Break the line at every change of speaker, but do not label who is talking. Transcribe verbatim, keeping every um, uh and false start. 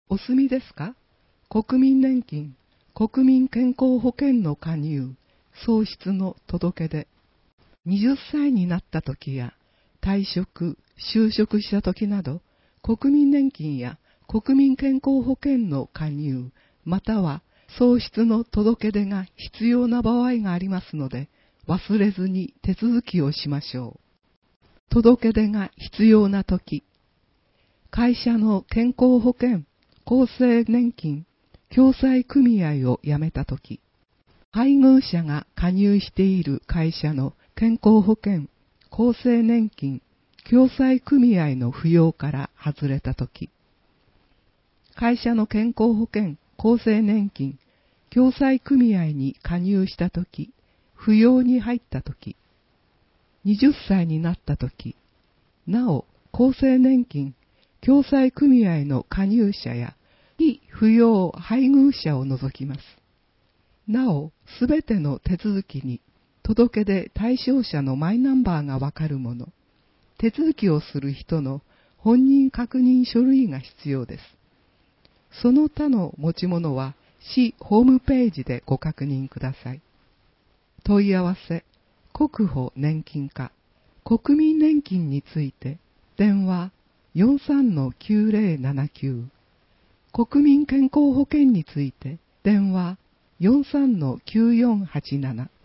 お済みですか？国民年金、国民健康保険の加入、喪失の届け出。はたちになった時や退職、就職した時など、国民年金や国民健康保険の加入、または喪失の届け出が必要な場合がありますので、忘れずに手続きをしましょう。届け出が必要な時、会社の健康保険、厚生年金、共済組合を辞めた時、配偶者が加入している会社の健康保険、厚生年金、共済組合の扶養から外れた時、会社の健康保険、厚生年金、共済組合に加入した時、扶養に入った時、はたちになった時、なお厚生年金、共済組合の加入者や被扶養配偶者を除きます。なお、すべての手続きに届け出対象者のマイナンバーがわかるもの、手続きをする人の本人確認書類が必要です。その他の持ち物は市ホームページでご確認ください。問い合わせ、国保年金課、国民年金について、電話 よんさんのきゅうぜろななきゅう、国民健康保険について、電話 よんさんのきゅうよんはちなな、